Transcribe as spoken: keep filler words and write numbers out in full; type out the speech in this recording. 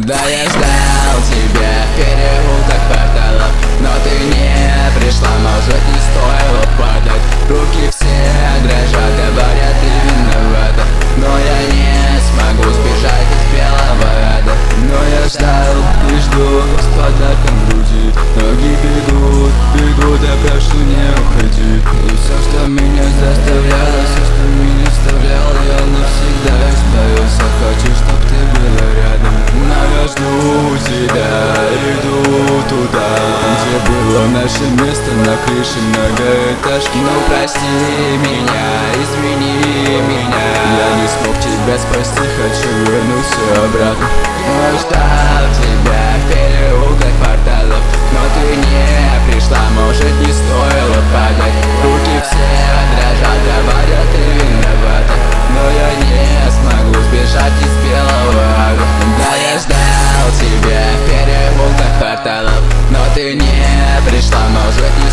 Да, я ждал тебя в переулках кварталов, но ты не пришла, может, не стоило падать. Руки все дрожат, говорят, ты виновата, но я не смогу сбежать из белого ада. Но я ждал и жду с подарком в груди. Ноги бегут, бегут, я прошу, не уходи. И все, что меня заставляло, все, что меня вставляло, я навсегда избавился. Хочу, чтоб ты была рядом. Но я жду тебя, иду туда, где было наше место, на крыше многоэтажки. Ну прости меня, извини меня, я не смог тебя спасти, хочу вернуться обратно. Я ждал тебя в переулках кварталов, но ты не пришла, может, не стоило падать. Руки все дрожат, говорят, ты виновата, но я не смогу сбежать из белого ада. Да, я ждал тебя в переулках кварталов, но ты не пришла, может, не